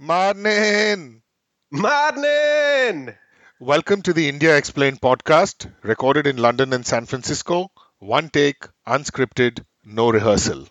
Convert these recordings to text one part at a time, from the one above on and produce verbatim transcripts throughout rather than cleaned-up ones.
Morning! Morning! Welcome to the India Explained podcast, recorded in London and San Francisco. One take, unscripted, no rehearsal.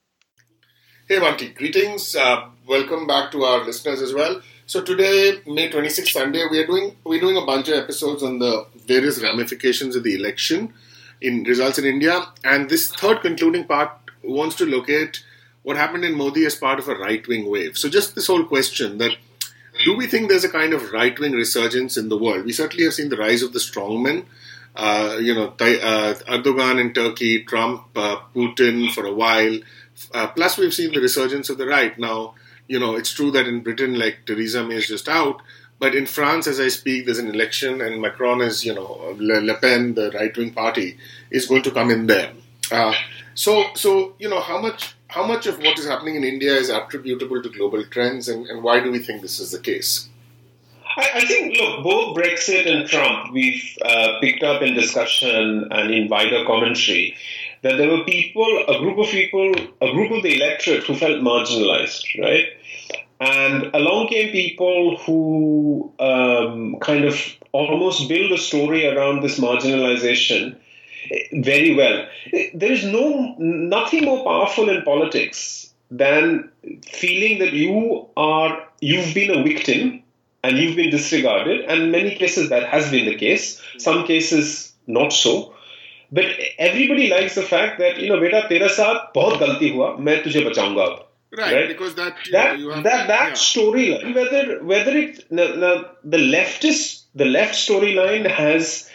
Hey Vanti, greetings. Uh, welcome back to our listeners as well. So today, May twenty-sixth, Sunday, we are doing we're doing a bunch of episodes on the various ramifications of the election in results in India, and this third concluding part wants to locate what happened in Modi as part of a right-wing wave. So just this whole question that do we think there's a kind of right-wing resurgence in the world? We certainly have seen the rise of the strongmen. Uh, you know, uh, Erdogan in Turkey, Trump, uh, Putin for a while. Uh, plus, we've seen the resurgence of the right. Now, you know, it's true that in Britain, like Theresa May is just out. But in France, as I speak, there's an election and Macron is, you know, Le, Le Pen, the right-wing party, is going to come in there. Uh, so, so you know, how much how much of what is happening in India is attributable to global trends, and, and why do we think this is the case? I, I think, look, both Brexit and Trump, we've uh, picked up in discussion and in wider commentary that there were people, a group of people, a group of the electorate who felt marginalized, right? And along came people who um, kind of almost build a story around this marginalization very well. There is no nothing more powerful in politics than feeling that you are you've been a victim and you've been disregarded. And in many cases that has been the case. Some cases not so. But everybody likes the fact that, you know, beta tera saath bahut galti hua, main tujhe bachaunga ab. Right, right, because that you that know, you have that, to, that yeah. storyline, whether whether it no, no, the leftist the left storyline has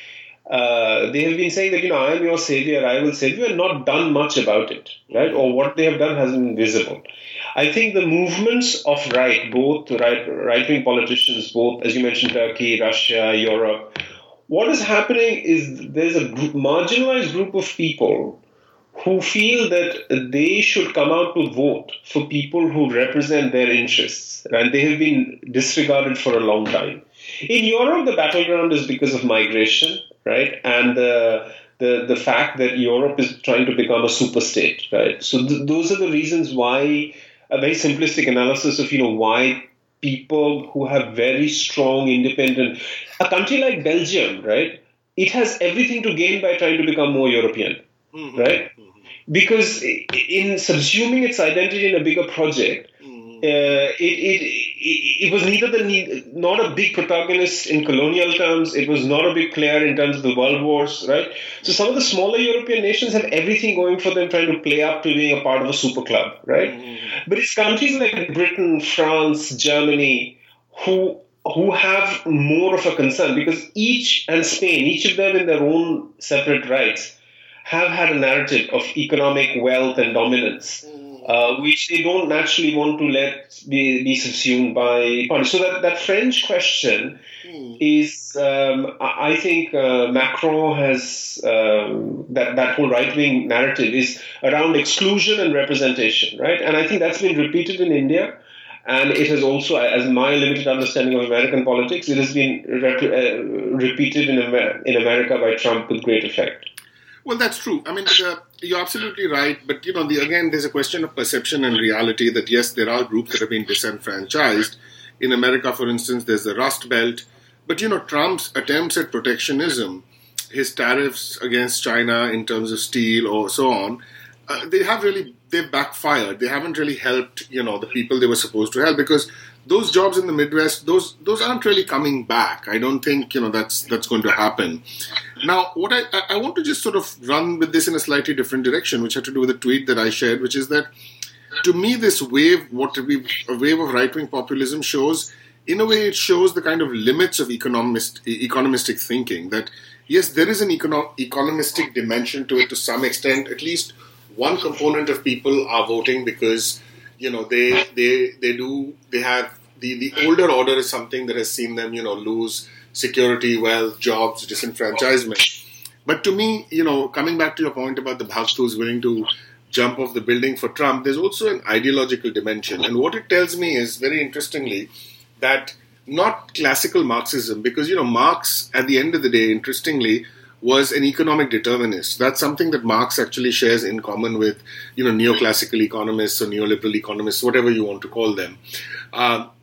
uh, they have been saying that, you know, I am your savior, I will save you, and not done much about it, right? Or what they have done hasn't been visible. I think the movements of right, both right right wing politicians, both as you mentioned, Turkey, Russia, Europe. What is happening is there's a group, marginalized group of people who feel that they should come out to vote for people who represent their interests, and they have been disregarded for a long time. In Europe, the battleground is because of migration, right, and the the the fact that Europe is trying to become a superstate, right. So th- those are the reasons why a very simplistic analysis of, you know, why people who have very strong independent, a country like Belgium, right, it has everything to gain by trying to become more European. Mm-hmm. Right? Mm-hmm. Because in subsuming its identity in a bigger project, mm-hmm. uh, it, it, it it was neither the not a big protagonist in colonial terms, it was not a big player in terms of the world wars, right? So some of the smaller European nations have everything going for them, trying to play up to being a part of a super club, right? Mm-hmm. But it's countries like Britain, France, Germany, who who have more of a concern, because each, and Spain, each of them in their own separate rights, have had a narrative of economic wealth and dominance, uh, which they don't naturally want to let be, be subsumed by parties. So that, that French question mm. is, um, I think uh, Macron has, um, that, that whole right-wing narrative is around exclusion and representation, right? And I think that's been repeated in India. And it has also, as my limited understanding of American politics, it has been rep- uh, repeated in, Amer- in America by Trump with great effect. Well, that's true. I mean, the, you're absolutely right. But, you know, the, again, there's a question of perception and reality that, yes, there are groups that have been disenfranchised. In America, for instance, there's the Rust Belt. But, you know, Trump's attempts at protectionism, his tariffs against China in terms of steel or so on, uh, they have really, they've backfired. They haven't really helped, you know, the people they were supposed to help, because those jobs in the Midwest, those those aren't really coming back. I don't think, you know, that's that's going to happen. Now, what I, I want to just sort of run with this in a slightly different direction, which had to do with a tweet that I shared, which is that, to me, this wave, what we, a wave of right-wing populism shows, in a way, it shows the kind of limits of economist, economistic thinking, that, yes, there is an econo- economistic dimension to it to some extent. At least one component of people are voting because, you know, they they they do, they have, the, the older order is something that has seen them, you know, lose security, wealth, jobs, disenfranchisement. But to me, you know, coming back to your point about the Bhakt who's willing to jump off the building for Trump, there's also an ideological dimension. And what it tells me is, very interestingly, that not classical Marxism, because, you know, Marx, at the end of the day, interestingly, was an economic determinist. That's something that Marx actually shares in common with, you know, neoclassical economists or neoliberal economists, whatever you want to call them. Uh,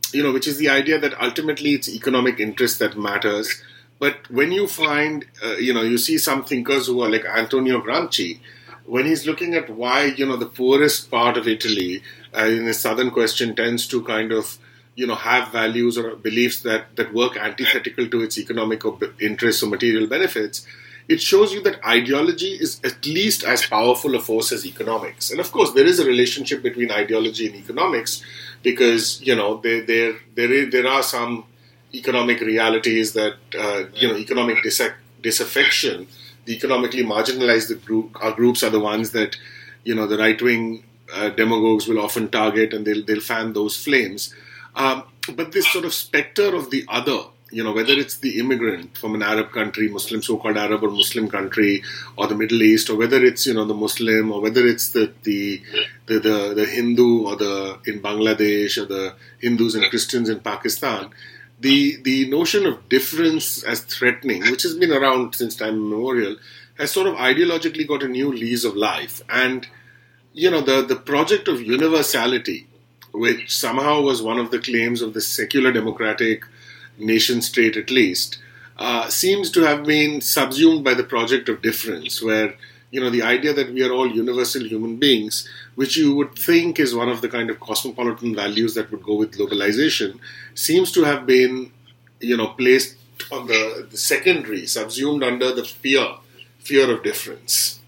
you know, which is the idea that ultimately it's economic interest that matters. But when you find, uh, you know, you see some thinkers who are like Antonio Gramsci, when he's looking at why, you know, the poorest part of Italy uh, in the Southern question tends to kind of, you know, have values or beliefs that, that work antithetical to its economic interests or material benefits, it shows you that ideology is at least as powerful a force as economics. And of course, there is a relationship between ideology and economics because, you know, there there there, is, there are some economic realities that, uh, you know, economic dis- disaffection, the economically marginalized group, our groups are the ones that, you know, the right-wing uh, demagogues will often target and they'll, they'll fan those flames. Um, but this sort of specter of the other, you know, whether it's the immigrant from an Arab country, Muslim, so-called Arab or Muslim country, or the Middle East, or whether it's, you know, the Muslim, or whether it's the the the, the, the Hindu or the in Bangladesh, or the Hindus and Christians in Pakistan, the the notion of difference as threatening, which has been around since time immemorial, has sort of ideologically got a new lease of life. And, you know, the, the project of universality, which somehow was one of the claims of the secular democratic nation state at least, uh, seems to have been subsumed by the project of difference, where, you know, the idea that we are all universal human beings, which you would think is one of the kind of cosmopolitan values that would go with globalization, seems to have been, you know, placed on the, the secondary, subsumed under the fear, fear of difference.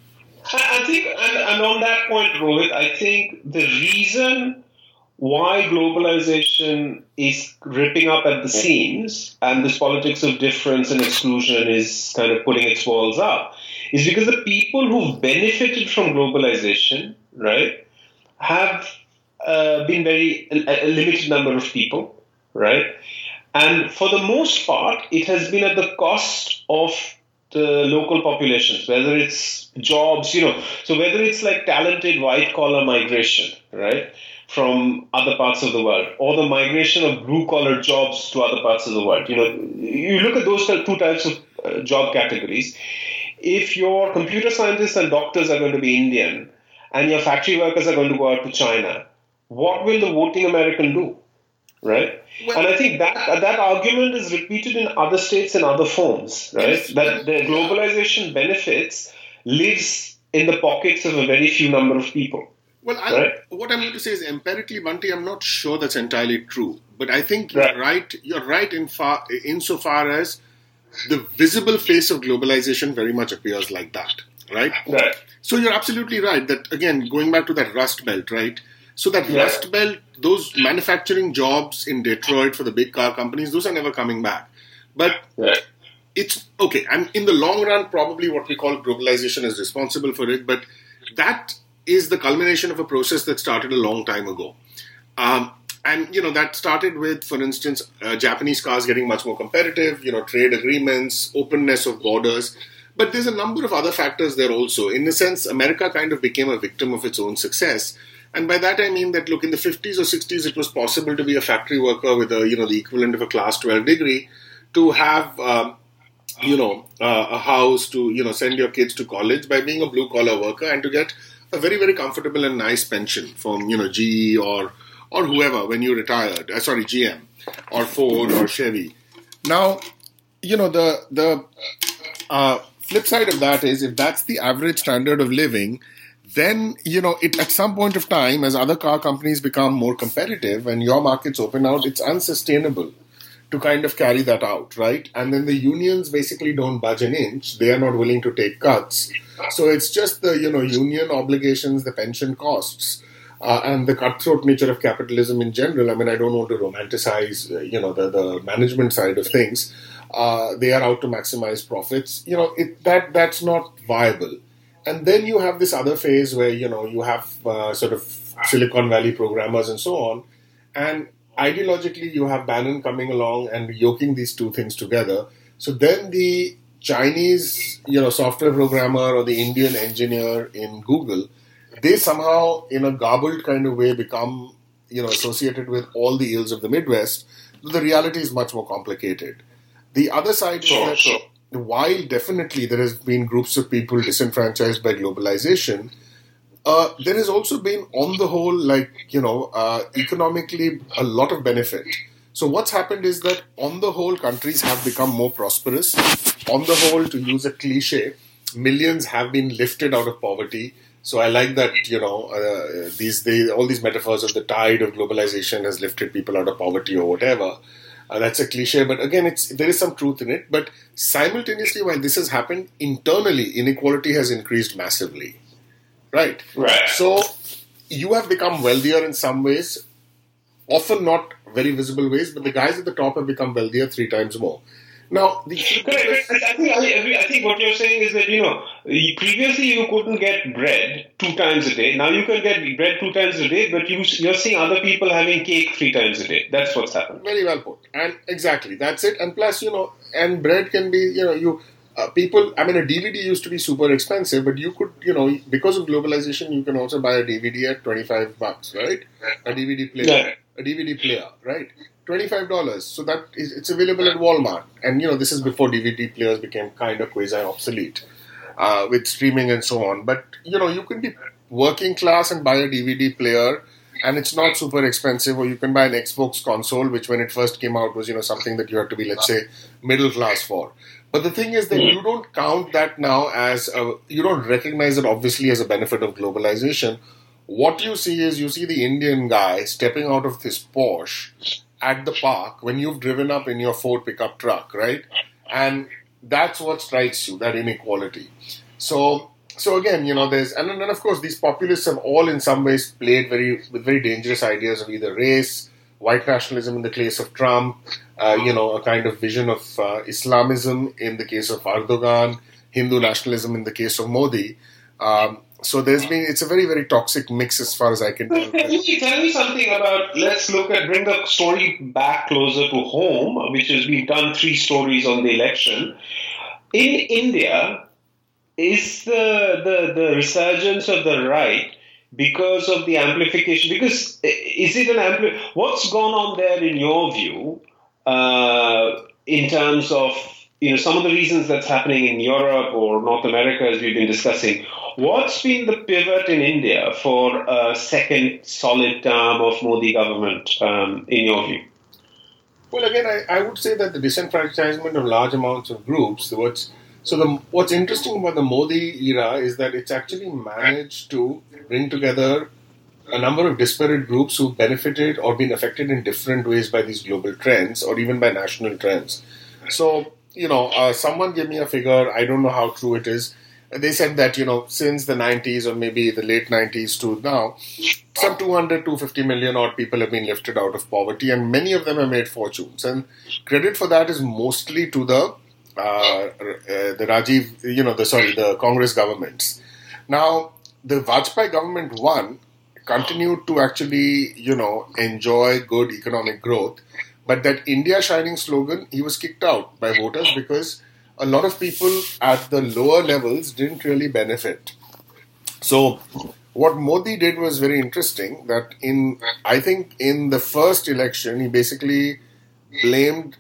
I think, and, and on that point, Rohit, I think the reason why globalization is ripping up at the seams and this politics of difference and exclusion is kind of putting its walls up is because the people who've benefited from globalization, right, have uh, been very a, a limited number of people, right? And for the most part, it has been at the cost of the local populations, whether it's jobs, you know, so whether it's like talented white-collar migration, right, from other parts of the world, or the migration of blue-collar jobs to other parts of the world. You know, you look at those two types of uh, job categories. If your computer scientists and doctors are going to be Indian and your factory workers are going to go out to China, what will the voting American do, right? Well, and I think that that argument is repeated in other states in other forms, right? Yes, that the globalization benefits lives in the pockets of a very few number of people. Well, I, right? What I'm going to say is empirically, Bunty, I'm not sure that's entirely true. But I think you're right. right you're right in far, insofar as the visible face of globalization very much appears like that, right? Right. So you're absolutely right that, again, going back to that Rust Belt, right? So that yeah. Rust Belt, those manufacturing jobs in Detroit for the big car companies, those are never coming back. But right. it's, okay, and in the long run, probably what we call globalization is responsible for it, but that is the culmination of a process that started a long time ago. Um, and, you know, that started with, for instance, uh, Japanese cars getting much more competitive, you know, trade agreements, openness of borders. But there's a number of other factors there also. In a sense, America kind of became a victim of its own success. And by that I mean that, look, in the fifties or sixties, it was possible to be a factory worker with a, you know, the equivalent of a class twelve degree, to have, um, you know, uh, a house, to, you know, send your kids to college by being a blue-collar worker and to get a very, very comfortable and nice pension from, you know, G E or or whoever when you retired. Uh, sorry, G M or Ford or Chevy. Now, you know, the the uh, flip side of that is if that's the average standard of living, then, you know, it at some point of time, as other car companies become more competitive and your markets open out, it's unsustainable to kind of carry that out, right? And then the unions basically don't budge an inch. They are not willing to take cuts. So it's just the, you know, union obligations, the pension costs, uh, and the cutthroat nature of capitalism in general. I mean, I don't want to romanticize, uh, you know, the, the management side of things. Uh, they are out to maximize profits. You know, it, that that's not viable. And then you have this other phase where, you know, you have uh, sort of Silicon Valley programmers and so on. And ideologically, you have Bannon coming along and yoking these two things together. So then the Chinese, you know, software programmer or the Indian engineer in Google, they somehow, in a garbled kind of way, become, you know, associated with all the ills of the Midwest. The reality is much more complicated. The other side is that sure. while definitely there has been groups of people disenfranchised by globalization, uh, there has also been, on the whole, like, you know, uh, economically a lot of benefit. So what's happened is that, on the whole, countries have become more prosperous. On the whole, to use a cliche, millions have been lifted out of poverty. So I like that, you know, uh, these they, all these metaphors of the tide of globalization has lifted people out of poverty or whatever. Uh, that's a cliche, but again, it's there is some truth in it. But simultaneously, while this has happened, internally, inequality has increased massively. Right? Right. So you have become wealthier in some ways, often not very visible ways, but the guys at the top have become wealthier three times more. Now, the Correct. I think, I, I think what you're saying is that, you know, previously you couldn't get bread two times a day. Now you can get bread two times a day, but you, you're seeing other people having cake three times a day. That's what's happened. Very well put. And exactly, that's it. And plus, you know, and bread can be, you know, you uh, people, I mean, a D V D used to be super expensive, but you could, you know, because of globalization, you can also buy a D V D at twenty-five bucks, right? A D V D player. Yeah. A D V D player, right? twenty-five dollars. So that is, it's available at Walmart. And, you know, this is before D V D players became kind of quasi-obsolete uh, with streaming and so on. But, you know, you can be working class and buy a D V D player, and it's not super expensive. Or you can buy an Xbox console, which when it first came out was, you know, something that you had to be, let's say, middle class for. But the thing is that you don't count that now as, a, you don't recognize it obviously as a benefit of globalization. What you see is you see the Indian guy stepping out of this Porsche at the park when you've driven up in your Ford pickup truck, right? And that's what strikes you, that inequality. So, so again, you know, there's, and then of course these populists have all in some ways played very, with very dangerous ideas of either race, white nationalism in the case of Trump, uh, you know, a kind of vision of uh, Islamism in the case of Erdogan, Hindu nationalism in the case of Modi. Um, So there's been, it's a very, very toxic mix as far as I can tell. Can you tell me something about, let's look at, bring the story back closer to home, which has been done three stories on the election. In India, is the, the, the resurgence of the right because of the amplification? Because is it an ampli? What's gone on there in your view, uh, in terms of, you know, some of the reasons that's happening in Europe or North America, as we've been discussing? What's been the pivot in India for a second solid term of Modi government, um, in your view? Well, again, I, I would say that the disenfranchisement of large amounts of groups, what's, so the, what's interesting about the Modi era is that it's actually managed to bring together a number of disparate groups who benefited or been affected in different ways by these global trends or even by national trends. So, you know, uh, someone gave me a figure, I don't know how true it is. They said that, you know, since the nineties or maybe the late nineties to now, some two hundred, two hundred fifty million odd people have been lifted out of poverty, and many of them have made fortunes. And credit for that is mostly to the uh, uh, the Rajiv, you know, the sorry, the Congress governments. Now, the Vajpayee government, one, continued to actually, you know, enjoy good economic growth, but that India Shining slogan, he was kicked out by voters because a lot of people at the lower levels didn't really benefit. So what Modi did was very interesting, that in, I think in the first election, he basically blamed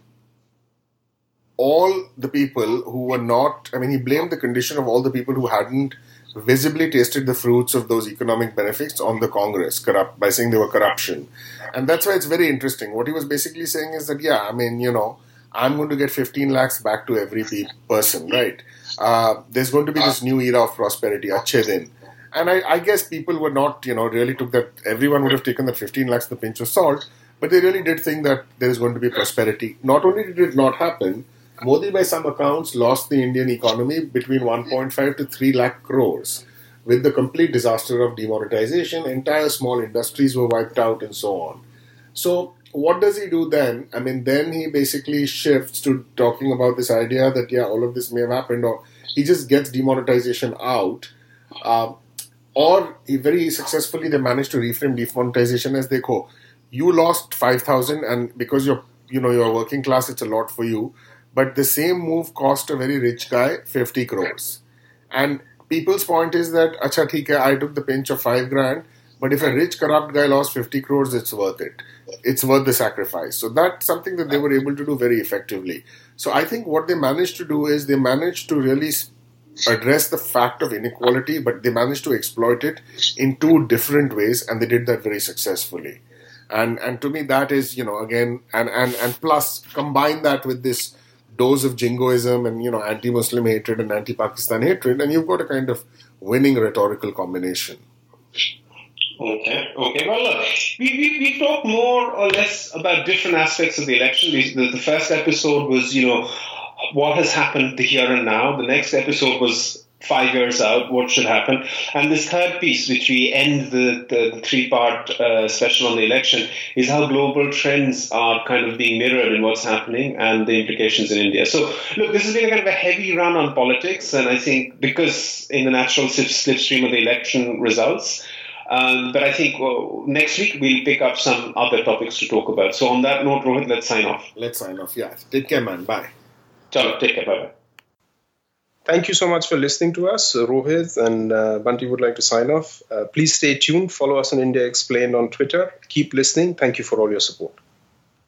all the people who were not, I mean, he blamed the condition of all the people who hadn't visibly tasted the fruits of those economic benefits on the Congress, corrupt, by saying they were corruption. And that's why it's very interesting. What he was basically saying is that, yeah, I mean, you know, I'm going to get fifteen lakhs back to every person, right? Uh, there's going to be this new era of prosperity, Achhe Din. And I, I guess people were not, you know, really took that, everyone would have taken that fifteen lakhs with a pinch of salt, but they really did think that there is going to be prosperity. Not only did it not happen, Modi, by some accounts, lost the Indian economy between one point five to three lakh crores with the complete disaster of demonetization. Entire small industries were wiped out and so on. So, what does he do then? I mean, then he basically shifts to talking about this idea that, yeah, all of this may have happened, or he just gets demonetization out. Uh, or he very successfully, they managed to reframe demonetization as they go, you lost five thousand and because you're, you know, you're working class, it's a lot for you. But the same move cost a very rich guy fifty crores. And people's point is that, acha, theek hai, I took the pinch of five grand, but if a rich corrupt guy lost fifty crores, it's worth it. It's worth the sacrifice. So that's something that they were able to do very effectively. So I think what they managed to do is they managed to really address the fact of inequality, but they managed to exploit it in two different ways, and they did that very successfully. And and to me, that is, you know, again, and, and, and plus combine that with this dose of jingoism and, you know, anti-Muslim hatred and anti-Pakistan hatred, and you've got a kind of winning rhetorical combination. Okay, okay. Well, look, we, we, we talked more or less about different aspects of the election. The, the first episode was, you know, what has happened here and now. The next episode was five years out, what should happen. And this third piece, which we end the, the, the three-part uh, special on the election, is how global trends are kind of being mirrored in what's happening and the implications in India. So, look, this has been a kind of a heavy run on politics, and I think because in the natural slipstream of the election results, Um, but I think well, next week we'll pick up some other topics to talk about. So on that note, Rohit, let's sign off. Let's sign off, yeah. Take care, man. Bye. Ciao, take care. Bye-bye. Thank you so much for listening to us. Rohit and uh, Bunty would like to sign off. Uh, please stay tuned. Follow us on India Explained on Twitter. Keep listening. Thank you for all your support.